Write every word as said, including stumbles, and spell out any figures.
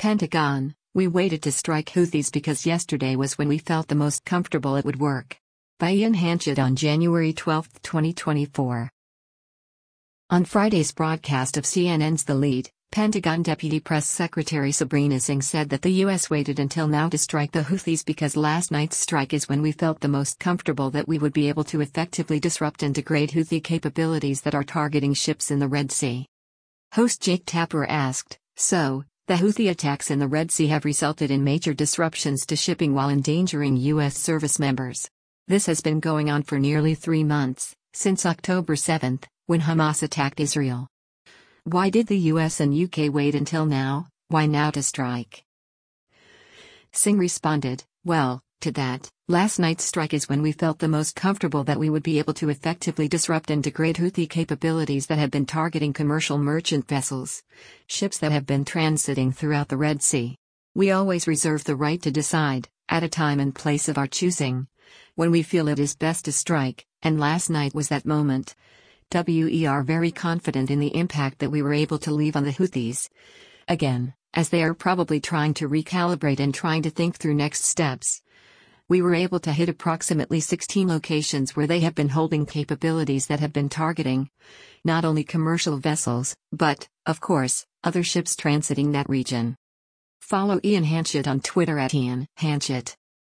Pentagon, we waited to strike Houthis because yesterday was when we felt the most comfortable it would work. By Ian Hanchett on January twelfth, twenty twenty-four. On Friday's broadcast of C N N's The Lead, Pentagon Deputy Press Secretary Sabrina Singh said that the U S waited until now to strike the Houthis because last night's strike is when we felt the most comfortable that we would be able to effectively disrupt and degrade Houthi capabilities that are targeting ships in the Red Sea. Host Jake Tapper asked, "So, the Houthi attacks in the Red Sea have resulted in major disruptions to shipping while endangering U S service members. This has been going on for nearly three months, since October seventh, when Hamas attacked Israel. Why did the U S and U K wait until now? Why now to strike?" Singh responded, "Well, to that, last night's strike is when we felt the most comfortable that we would be able to effectively disrupt and degrade Houthi capabilities that have been targeting commercial merchant vessels, ships that have been transiting throughout the Red Sea. We always reserve the right to decide, at a time and place of our choosing, when we feel it is best to strike, and last night was that moment. We are very confident in the impact that we were able to leave on the Houthis. Again, as they are probably trying to recalibrate and trying to think through next steps. We were able to hit approximately sixteen locations where they have been holding capabilities that have been targeting not only commercial vessels, but, of course, other ships transiting that region." Follow Ian Hanchett on Twitter at Ian Hanchett.